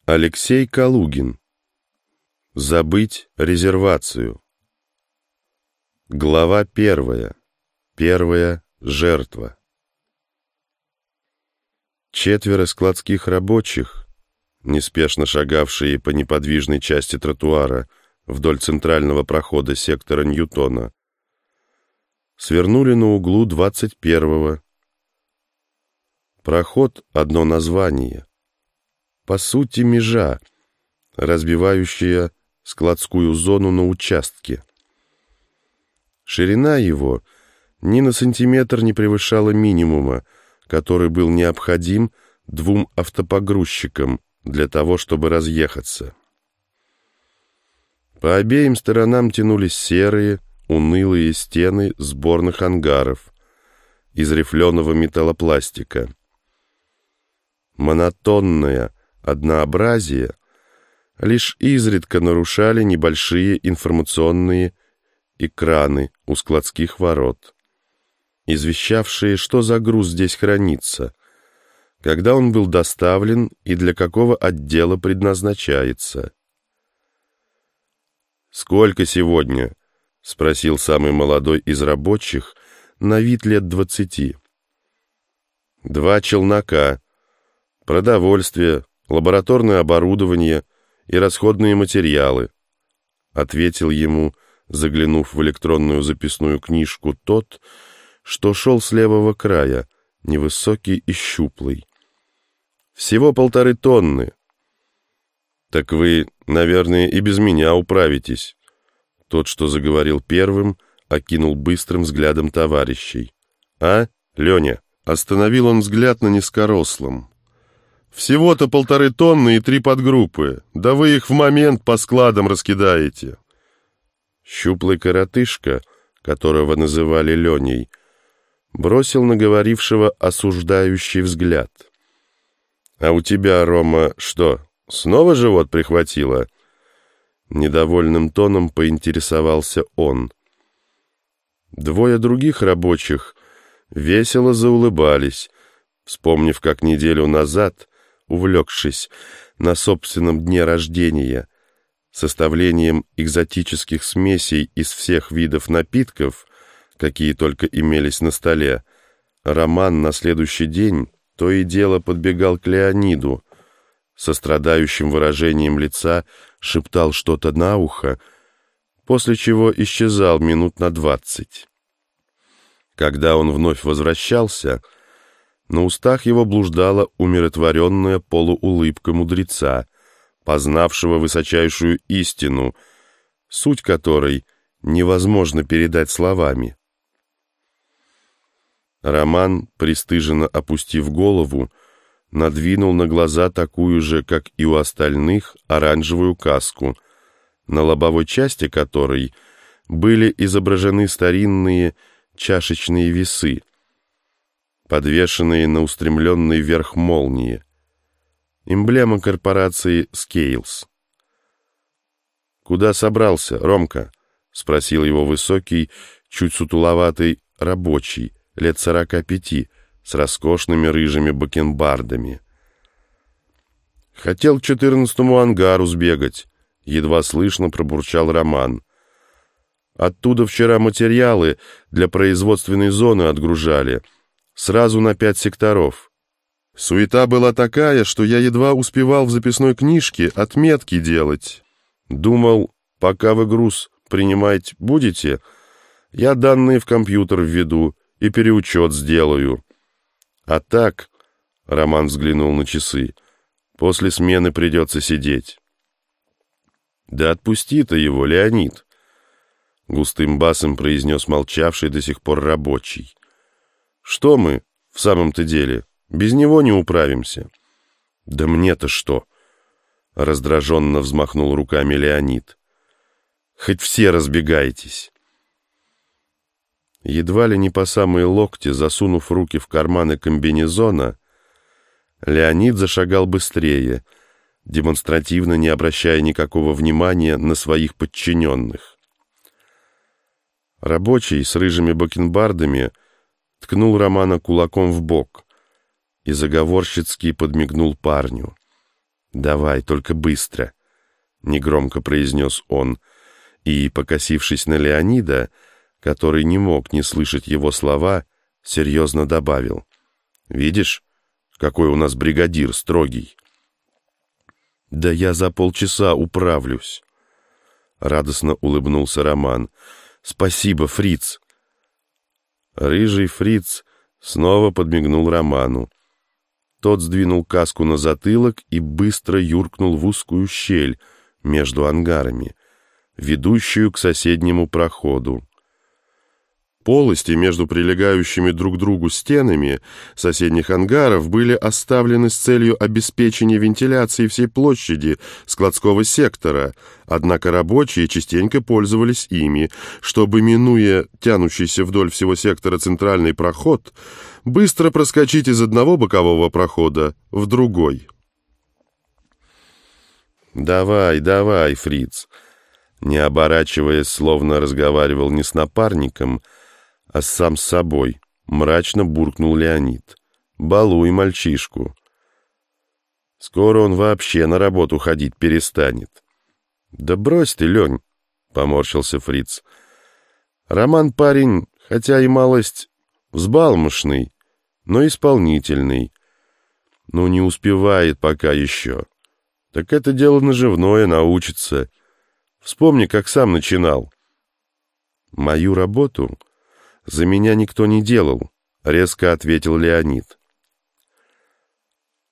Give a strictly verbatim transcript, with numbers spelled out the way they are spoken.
Алексей Калугин. Забыть резервацию. Глава первая. Первая жертва. Четверо складских рабочих, неспешно шагавшие по неподвижной части тротуара вдоль центрального прохода сектора Ньютона, свернули на углу двадцать первого. Проход — одно название. По сути, межа, разбивающая складскую зону на участке. Ширина его ни на сантиметр не превышала минимума, который был необходим двум автопогрузчикам для того, чтобы разъехаться. По обеим сторонам тянулись серые, унылые стены сборных ангаров из рифленого металлопластика. Монотонное однообразие лишь изредка нарушали небольшие информационные экраны у складских ворот, извещавшие, что за груз здесь хранится, когда он был доставлен и для какого отдела предназначается. «Сколько сегодня?» — спросил самый молодой из рабочих, на вид лет двадцати. «Два челнока, продовольствие, лабораторное оборудование и расходные материалы», — ответил ему, заглянув в электронную записную книжку, тот, что шел с левого края, невысокий и щуплый. «Всего полторы тонны». «Так вы, наверное, и без меня управитесь». Тот, что заговорил первым, окинул быстрым взглядом товарищей. «А, Леня?» — остановил он взгляд на низкорослом. «Всего-то полторы тонны и три подгруппы, да вы их в момент по складам раскидаете». Щуплый коротышка, которого называли Леней, бросил на говорившего осуждающий взгляд. «А у тебя, Рома, что, снова живот прихватило?» Недовольным тоном поинтересовался он. Двое других рабочих весело заулыбались, вспомнив, как неделю назад, увлекшись на собственном дне рождения составлением экзотических смесей из всех видов напитков, какие только имелись на столе, Роман на следующий день то и дело подбегал к Леониду, со страдающим выражением лица шептал что-то на ухо, после чего исчезал минут на двадцать. Когда он вновь возвращался, на устах его блуждала умиротворенная полуулыбка мудреца, познавшего высочайшую истину, суть которой невозможно передать словами. Роман, пристыженно опустив голову, надвинул на глаза такую же, как и у остальных, оранжевую каску, на лобовой части которой были изображены старинные чашечные весы, подвешенные на устремленной вверх молнии, эмблема корпорации Scales. «Куда собрался, Ромка?» — спросил его высокий, чуть сутуловатый рабочий, лет сорока пяти, с роскошными рыжими бакенбардами. «Хотел к четырнадцатому ангару сбегать», — едва слышно пробурчал Роман. «Оттуда вчера материалы для производственной зоны отгружали, сразу на пять секторов. Суета была такая, что я едва успевал в записной книжке отметки делать. Думал, пока вы груз принимать будете, я данные в компьютер введу и переучет сделаю. А так, — Роман взглянул на часы, — после смены придется сидеть». «Да отпусти ты его, Леонид», — густым басом произнес молчавший до сих пор рабочий. «Что мы, в самом-то деле, без него не управимся?» «Да мне-то что?» — раздраженно взмахнул руками Леонид. «Хоть все разбегайтесь». Едва ли не по самые локти, засунув руки в карманы комбинезона, Леонид зашагал быстрее, демонстративно не обращая никакого внимания на своих подчиненных. Рабочий с рыжими бакенбардами ткнул Романа кулаком в бок и заговорщицки подмигнул парню. «Давай, только быстро», — негромко произнес он, и, покосившись на Леонида, который не мог не слышать его слова, серьезно добавил: «Видишь, какой у нас бригадир строгий?» «Да я за полчаса управлюсь», — радостно улыбнулся Роман. «Спасибо, фриц». Рыжий фриц снова подмигнул Роману. Тот сдвинул каску на затылок и быстро юркнул в узкую щель между ангарами, ведущую к соседнему проходу. Полости между прилегающими друг к другу стенами соседних ангаров были оставлены с целью обеспечения вентиляции всей площади складского сектора, однако рабочие частенько пользовались ими, чтобы, минуя тянущийся вдоль всего сектора центральный проход, быстро проскочить из одного бокового прохода в другой. «Давай, давай, фриц!» Не оборачиваясь, словно разговаривал не с напарником, а сам с собой, мрачно буркнул Леонид. «Балуй мальчишку. Скоро он вообще на работу ходить перестанет». «Да брось ты, Лень», — поморщился фриц. «Роман парень, хотя и малость взбалмошный, но исполнительный. Ну, не успевает пока еще. Так это дело наживное, научится. Вспомни, как сам начинал». «Мою работу за меня никто не делал», — резко ответил Леонид.